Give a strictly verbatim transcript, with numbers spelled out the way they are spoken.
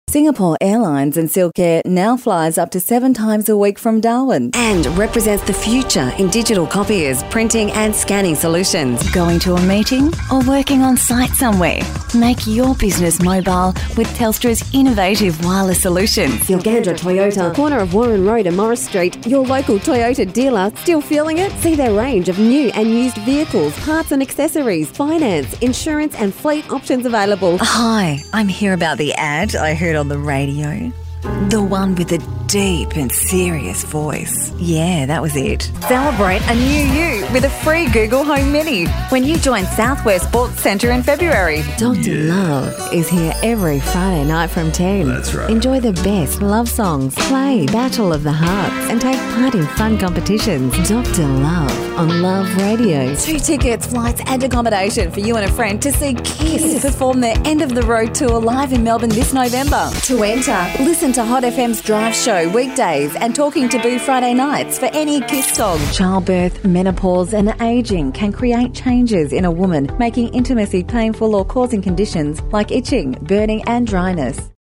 Singapore Airlines and Silkair now flies up to seven times a week from Darwin. And represents the future in digital copiers, printing and scanning solutions. Going to a meeting or working on site somewhere? Make your business mobile with Telstra's innovative wireless solutions. Gilgandra Toyota, corner of Warren Road and Morris Street. Your local Toyota dealer. Still feeling it? See their range of new and used vehicles, parts and accessories, finance, insurance and fleet options available. Hi, I'm here about the ad I heard on the radio. The one with the deep and serious voice. Yeah, that was it. Celebrate a new you with a free Google Home Mini when you join Southwest Sports Centre in February. Doctor Yeah. Love is here every Friday night from ten. That's right. Enjoy the best love songs, play Battle of the Hearts and take part in fun competitions. Doctor Love on Love Radio. Two tickets, flights and accommodation for you and a friend to see Kiss perform their End of the Road tour live in Melbourne this November. To enter, listen to Hot F M's Drive Show weekdays and Talking Taboo Friday nights for any Kiss song. Childbirth, menopause and ageing can create changes in a woman, making intimacy painful or causing conditions like itching, burning and dryness.